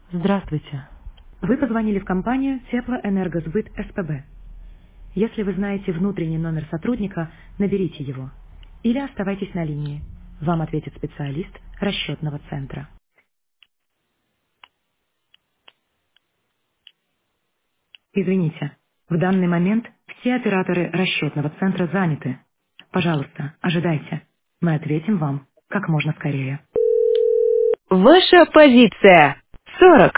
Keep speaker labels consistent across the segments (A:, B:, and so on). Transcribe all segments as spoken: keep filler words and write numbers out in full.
A: Здравствуйте. Вы позвонили в компанию Теплоэнергосбыт СПБ. Если вы знаете внутренний номер сотрудника, наберите его. Или оставайтесь на линии. Вам ответит специалист расчетного центра. Извините, в данный момент все операторы расчетного центра заняты. Пожалуйста, ожидайте. Мы ответим вам как можно скорее. Ваша позиция. сорок.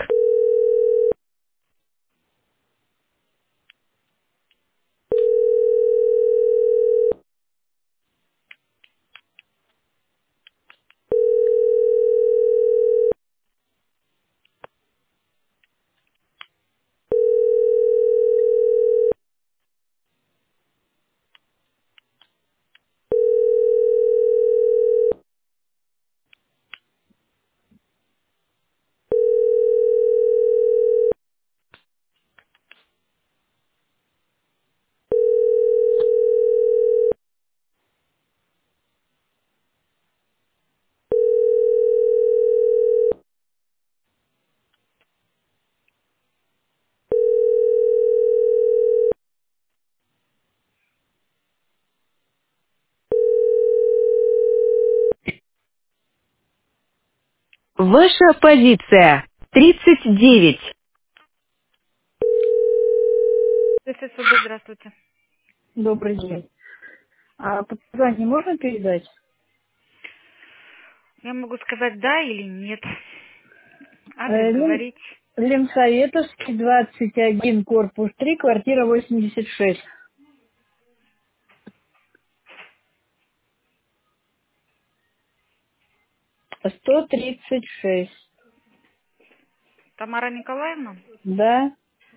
A: Ваша позиция. тридцать девять. ССБ, здравствуйте.
B: Добрый день. А показания можно передать?
A: Я могу сказать да или нет. Адрес
B: Э, Лим-
A: говорить.
B: Ленсоветовский, двадцать один, корпус три, квартира восемьдесят шесть. сто тридцать шесть.
A: Тамара Николаевна?
B: Да?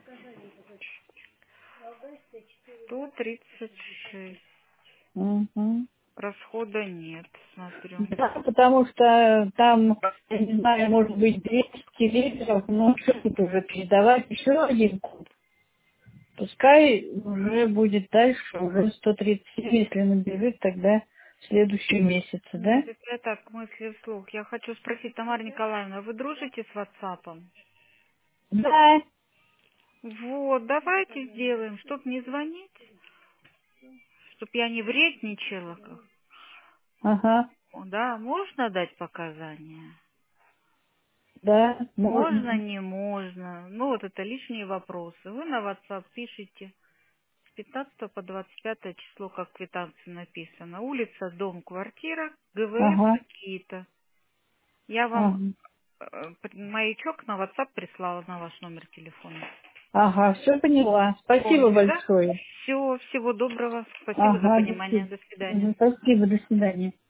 A: сто тридцать шесть.
B: Мгм.
A: Расхода нет, смотрю.
B: Да, потому что там, я не знаю, может быть двести литров, но что тут уже передавать еще один куб. Пускай уже будет дальше, уже сто тридцать семь, если набежит, тогда в следующем месяце, да?
A: Нет, это я так, мысли вслух. Я хочу спросить, Тамара Николаевна, вы дружите с ватсапом?
B: Да.
A: Вот, давайте сделаем, чтоб не звонить, чтоб я не вредничала. как-
B: Ага.
A: О, да, можно дать показания?
B: Да,
A: Можно,
B: можно.
A: не можно. Ну, вот это лишние вопросы. Вы на WhatsApp пишите с пятнадцатого по двадцать пятое число, как в квитанции написано. Улица, дом, квартира, ГВМ
B: Ага,
A: такие-то. Я вам
B: ага.
A: э, при- маячок на WhatsApp прислала на ваш номер телефона.
B: Ага, все поняла. Спасибо
A: Помните, да?
B: большое.
A: Все, всего доброго. Спасибо за
B: Ага, до
A: понимание.
B: свид-
A: До свидания.
B: Мгм, спасибо, до свидания.